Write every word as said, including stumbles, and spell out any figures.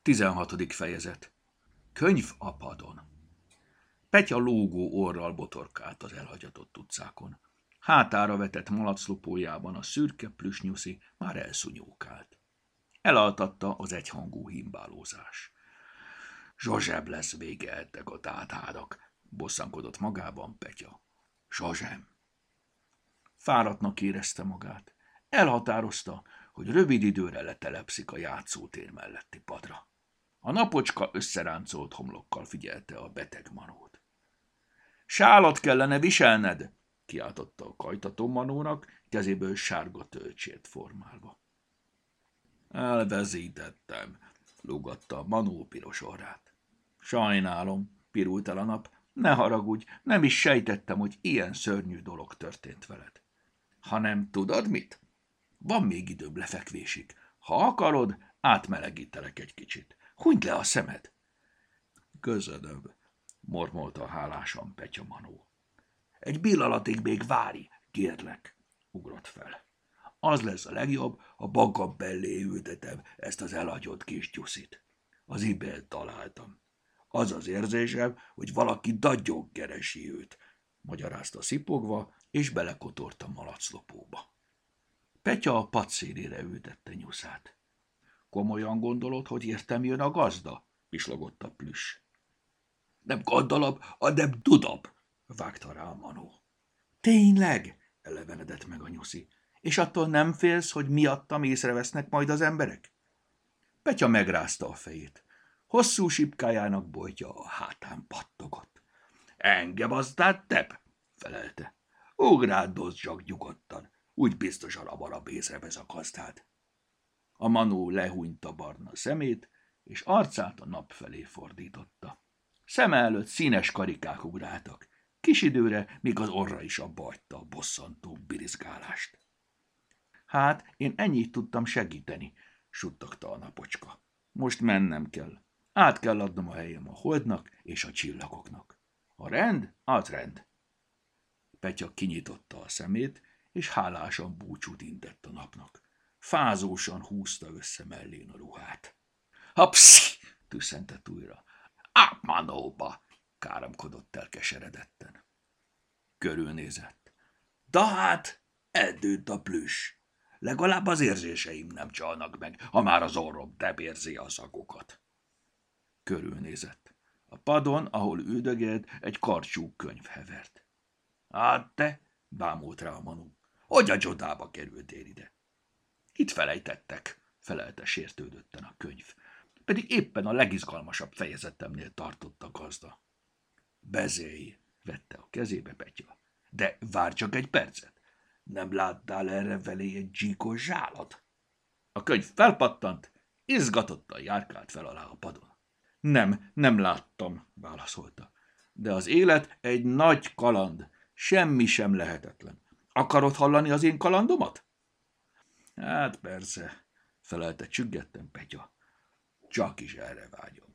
Tizenhatodik fejezet. Könyv a padon. Petya lógó orral botorkált az elhagyatott utcákon. Hátára vetett malaclopójában a szürke plüsnyuszi már elszúnyókált. Elaltatta az egyhangú himbálózás. Zsozseb lesz vége ettek a táthádak, bosszankodott magában Petya. Zsozsem. Fáradtnak érezte magát. Elhatározta, hogy rövid időre letelepszik a játszótér melletti padra. A napocska összeráncolt homlokkal figyelte a beteg manót. Sálat kellene viselned, kiáltotta a kajtató manónak, kezéből sárga tölcsért formálva. Elvezítettem, lógatta a manó piros orrát. Sajnálom, pirult el a nap, ne haragudj, nem is sejtettem, hogy ilyen szörnyű dolog történt veled. Hanem tudod mit? Van még időm lefekvésig. Ha akarod, átmelegítelek egy kicsit. Hunyd le a szemed. Köszönöm, mormolta hálásan Petya manó. Egy pillanatig még várj, kérlek, ugrott fel. Az lesz a legjobb, ha magam mellé ültetem ezt az elhagyott kis gyuszit. Az imént találtam. Az az érzésem, hogy valaki nagyon keresi őt, magyarázta szipogva, és belekotorta malaclopóba. Petya a pad szélére ültette nyuszát. Komolyan gondolod, hogy értem jön a gazda? Pislogott a plüss. Nem gondolom, hanem tudom, vágta rá a manó. Tényleg? Elevenedett meg a nyuszi. És attól nem félsz, hogy miattam észrevesznek majd az emberek? Petya megrázta a fejét. Hosszú sipkájának bojtja a hátán pattogott. Engem aztán tep, felelte. Ugrándoz csak nyugodtan, úgy biztosan hamarabb észrevesz a gazdát. A manó lehúnyta barna szemét, és arcát a nap felé fordította. Szeme előtt színes karikák ugráltak. Kis időre még az orra is abba hagyta a bosszantó birizgálást. Hát, én ennyit tudtam segíteni, suttogta a napocska. Most mennem kell. Át kell adnom a helyem a holdnak és a csillagoknak. A rend, az rend. Petya kinyitotta a szemét, és hálásan búcsút intett a napnak. Fázósan húzta össze mellén a ruhát. Hapszi! Tüsszentett újra. Áp manóba! Káromkodott el keseredetten. Körülnézett. Da hát, eldőnt a plüss. Legalább az érzéseim nem csalnak meg, ha már az orrom debérzi a szagokat. Körülnézett. A padon, ahol üldögélt, egy karcsú könyv hevert. Hát te, bámult rá a manó, hogy a csodába kerültél ide? Itt felejtettek, felelte sértődötten a könyv, pedig éppen a legizgalmasabb fejezetemnél tartott a gazda. Bezélj, vette a kezébe Petya. De várj csak egy percet, nem láttál erre velé egy csíkos zsálat? A könyv felpattant, izgatottan járkált fel alá a padon. Nem, nem láttam, válaszolta. De az élet egy nagy kaland, semmi sem lehetetlen. Akarod hallani az én kalandomat? Hát persze, felelte csüggetten Petya. Csak is erre vágyom.